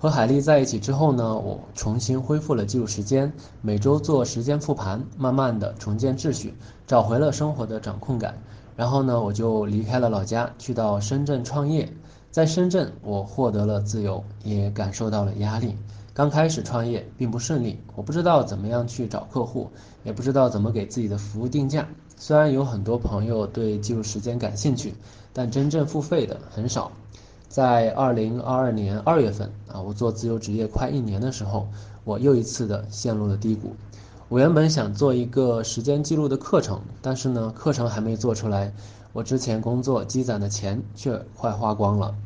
和海丽在一起之后呢，我重新恢复了记录时间，每周做时间复盘，慢慢的重建秩序，找回了生活的掌控感。然后呢，我就离开了老家，去到深圳创业。在深圳，我获得了自由，也感受到了压力。刚开始创业并不顺利，我不知道怎么样去找客户，也不知道怎么给自己的服务定价。虽然有很多朋友对记录时间感兴趣，但真正付费的很少。在2022年2月份我做自由职业快1年的时候，我又一次的陷入了低谷。我原本想做一个时间记录的课程，但是呢，课程还没做出来，我之前工作积攒的钱却快花光了。